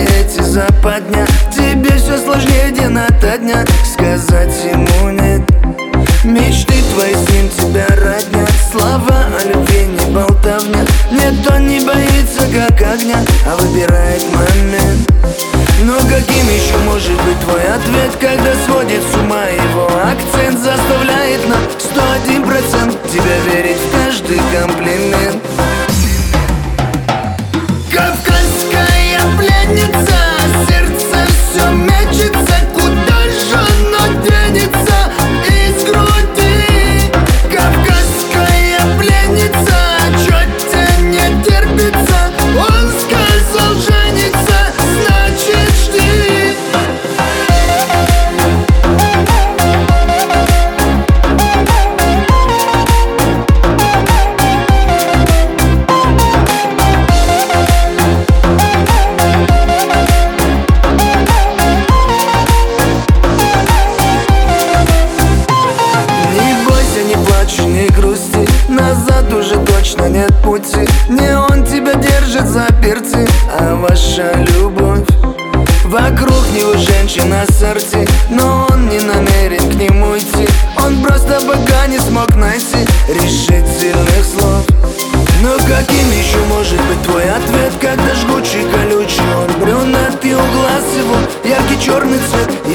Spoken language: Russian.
эти западня. Тебе все сложнее день ото дня сказать ему нет. Мечты твои с ним тебя роднят. Слова о любви не болтовня. Нет, он не боится как огня, а выбирает момент. Но каким еще может быть твой ответ, когда сводит с ума его акцент? Заставляет на 101% тебя верить в каждый комплимент. Кавказская пленница, сердце все мечется, куда же оно денется из груди? Кавказская пленница, чё тебе не терпится? Он сказал жениться, значит жди. Не грусти, назад уже точно нет пути. Не он тебя держит за перцы, а ваша любовь. Вокруг него женщина сорти, но он не намерен к нему идти. Он просто пока не смог найти решительных слов. Но каким еще может быть твой ответ, когда жгучий, колючий он брюнет, и у глаз его яркий черный цвет?